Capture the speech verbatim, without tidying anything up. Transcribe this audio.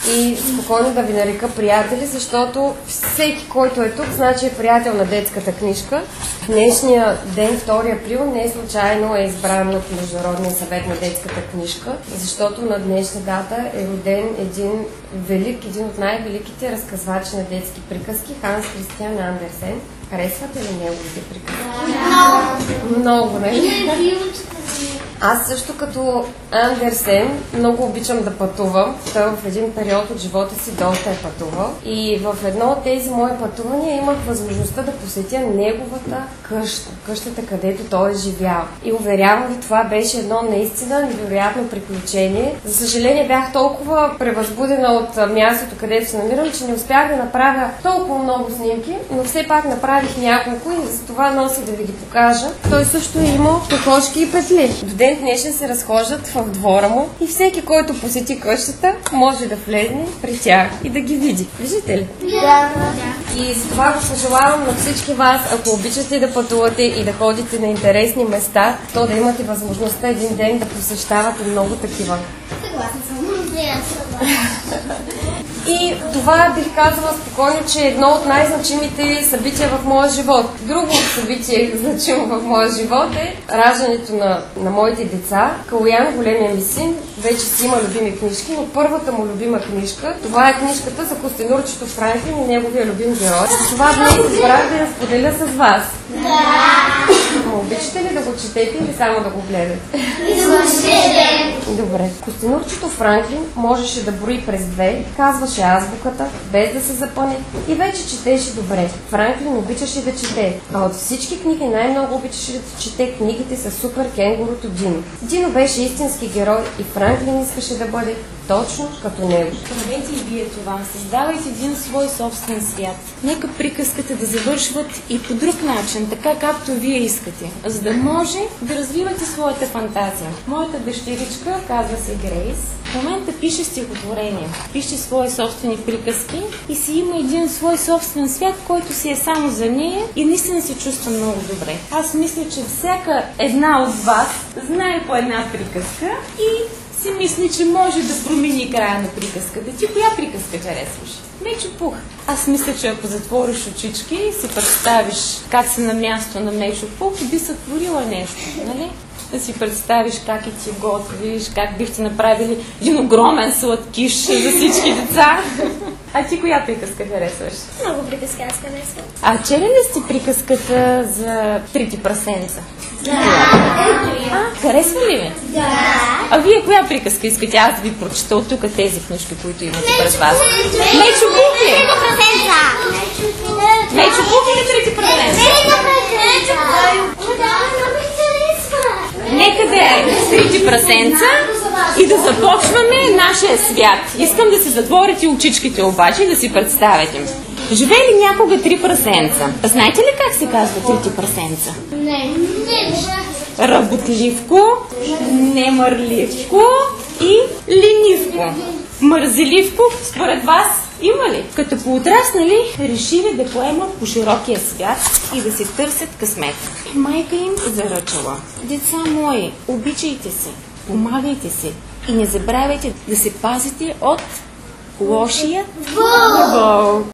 и спокойно да ви нарека приятели, защото всеки, който е тук, значи е приятел на детската книжка. Днешния ден, втори април, не случайно е избран от Международния съвет на детската книжка, защото на днешна дата е роден един велик, един от най-великите разказвачи на детски приказки, Ханс Кристиан Андерсен. Харесвате ли неговите приказки? Много! Много, не? Аз също като Андерсен много обичам да пътувам. Той в един период от живота си доста е пътувал. И в едно от тези мои пътувания имах възможността да посетя неговата къща. Къщата, където той е живял. И уверявам ви, това беше едно наистина невероятно приключение. За съжаление бях толкова превъзбудена от мястото, където се намирам, че не успях да направя толкова много снимки, но все пак направих няколко и за това нося да ви ги покажа. Той също е имал кокошки и петли. До ден днешен се разхождат в двора му и всеки, който посети къщата, може да влезне при тях и да ги види. Виждате ли? Да. И за това го пожелавам на всички вас, ако обичате да пътувате и да ходите на интересни места, то да имате възможността един ден да посещавате много такива. Съгласна съм. И това бих казала спокойно, че е едно от най-значимите събития в моя живот. Друго събитие, значимо в моя живот, е раждането на, на моите деца. Калоян, големия ми син, вече си има любими книжки, но първата му любима книжка, това е книжката за Костенурчето Франклин и неговия любим герой. Това днес избрах да я споделя с вас. Да! Обичате ли да го четете или само да го гледате? Добре. Костенурчето Франклин можеше да брои през две, казваше азбуката, без да се запъне и вече четеше добре. Франклин обичаше да чете, а от всички книги най-много обичаше да чете книгите с супер кенгурото Дино. Дино беше истински герой и Франклин искаше да бъде точно като него. Правете и вие това. Създавайте един свой собствен свят. Нека приказките да завършват и по друг начин, така както вие искате, за да може да развивате своята фантазия. Моята дъщеричка, казва се Грейс, в момента пише стихотворение, пише свои собствени приказки и си има един свой собствен свят, който си е само за нея и наистина се чувства много добре. Аз мисля, че всяка една от вас знае по една приказка и си мисли, че може да промени края на приказката. Ти коя приказка харесваш? Мечо Пух. Аз мисля, че ако затвориш очички и си представиш как си на място на Мечо Пух, би сътворила нещо, нали? Да си представиш как и ти готвиш, как бихте направили един огромен сладкиш за всички деца. А ти коя приказка харесваш? Много приказка аз харесвам. А чели ли сте приказката за трите прасенца? Да. А, харесва ли ви? Да. А вие коя приказка искате? Аз ви прочета от тук тези книжки, които имате пред вас. Мечо Пух ли? Трите прасенца. Мечо Пух или трите прасенца? Трите прасенца. Нека да е трите прасенца и да започваме нашия свят. Искам да си затворите очичките обаче и да си представите. Живели някога три прасенца. Знаете ли как се казва трите прасенца? Не. Не. Работливко, немърливко и ленивко. Мързеливко, според вас, има ли? Като поотраснали, решили да поемат по широкия свят и да се търсят късмет. Майка им заръчала: деца мои, обичайте се, помагайте се и не забравяйте да се пазите от лошия вол.